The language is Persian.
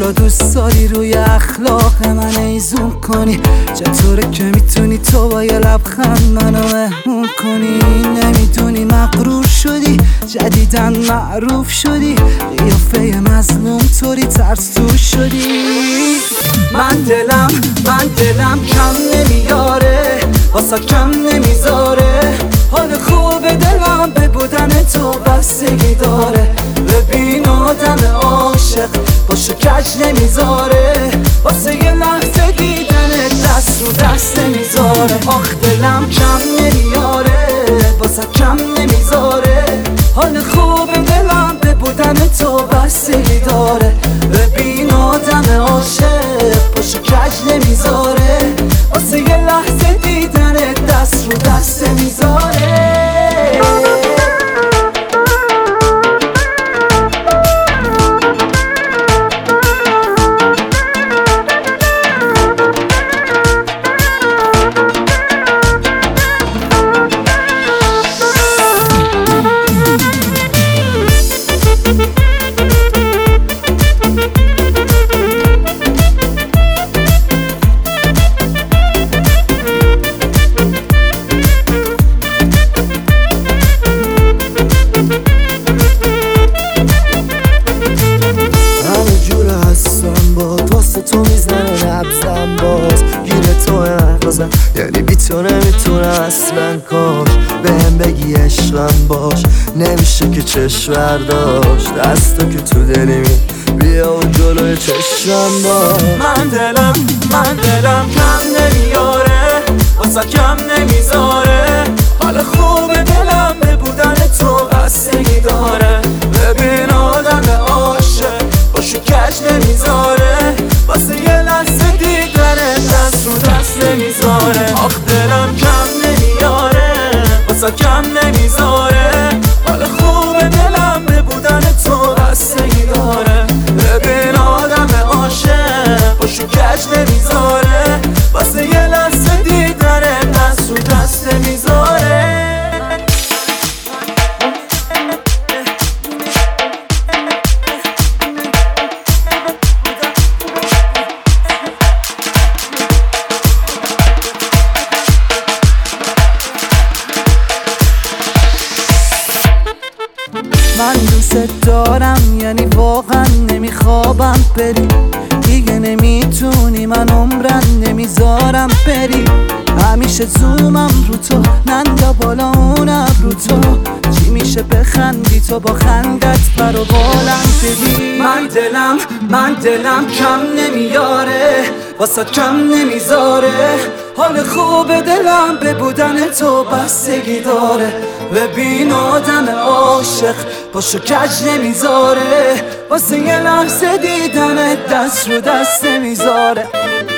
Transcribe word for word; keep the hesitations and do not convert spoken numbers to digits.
چرا دوست داری روی اخلاق من ایزون کنی؟ چطوره که میتونی تو با یه لبخند منو مهمون کنی؟ نمیدونی مغرور شدی، جدیدن معروف شدی، قیافه مظلوم طوری ترسو شدی. من دلم من دلم کم نمیاره، واسه کم نمیذاره، حال خوب دلم به بودن تو بستگی داره. ببین آدم عاشق باشو کج نمیذاره، واسه یه لحظه دیدن دست رو دست نمیذاره. آخ دلم کم نمیاره، واسه کم نمیذاره، حال خوب دلم به بودن تو بستگی داره. ببین آدم عاشق باشو کج نمیذاره، واسه یه لحظه دیدن دست رو دست نمیذاره. تو میزنه نبزم باز گیره تو نقضم، یعنی بی تو نمیتونه اصلا کاش بهم بگی عشقم باش. نمیشه که چشم برداشت دستو که تو دلی می بیا و جلوی چشمم باش. من دلم من دلم کم نمیاره، واسه کم نمیذاره، حال خوب دلم به بودن تو بستگی داره. ببین آدم عاشق باشو کج نمیذاره، واسه یه لحظه دیدن دست رو دست نمیذاره. آخ دلم کم نمیاره، واسه کم نمیذاره، حال خوب دلم به بودن تو بستگی داره. ببین آدم عاشق باشو کج نمیذاره، واسه یه لحظه دیدن دست رو دست نمیذاره. من دوست دارم، یعنی واقعا نمیخوابم بری، دیگه نمیتونی من عمرن نمیذارم بری. همیشه زومم رو تو، نندا بالا اونم رو تو، چی میشه بخندی تو با خندت برو بالم بدی. من دلم من دلم کم نمیاره، واسه کم نمیذاره، حال خوب دلم به بودن تو بستگی داره. ببین آدم عاشق باشو کج نمیذاره، واسه یه لحظه دیدن دست رو دست نمیذاره.